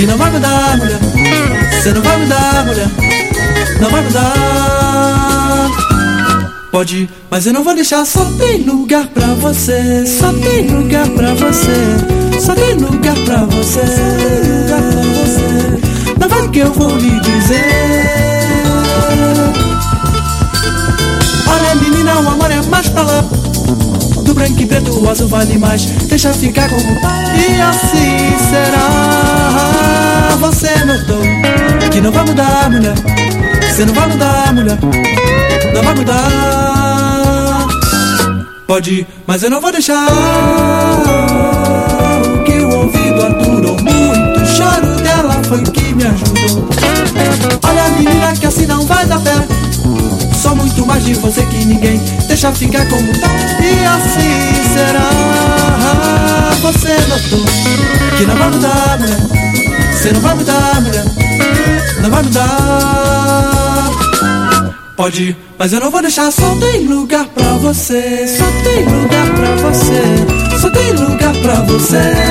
E não vai mudar, mulher. Você não vai mudar, mulher. Não vai mudar. Pode ir, mas eu não vou deixar. Só tem lugar pra você. Só tem lugar pra você. Só tem lugar pra você. Não vai que eu vou lhe dizer. Olha menina, o amor é mais pra lá. Do branco e preto o azul vale mais. Deixa ficar como tá. E assim será. Você notou que não vai mudar, mulher. Você não vai mudar, mulher. Não vai mudar. Pode ir, mas eu não vou deixar. O que o ouvido aturou muito. O choro dela foi que me ajudou. Olha menina que assim não vai dar pé. Sou muito mais de você que ninguém. Deixa ficar como tá. E assim será. Você notou que não vai mudar, mulher. Você não vai mudar, mulher. Não vai mudar. Pode ir, mas eu não vou deixar. Só tem lugar pra você. Só tem lugar pra você. Só tem lugar pra você.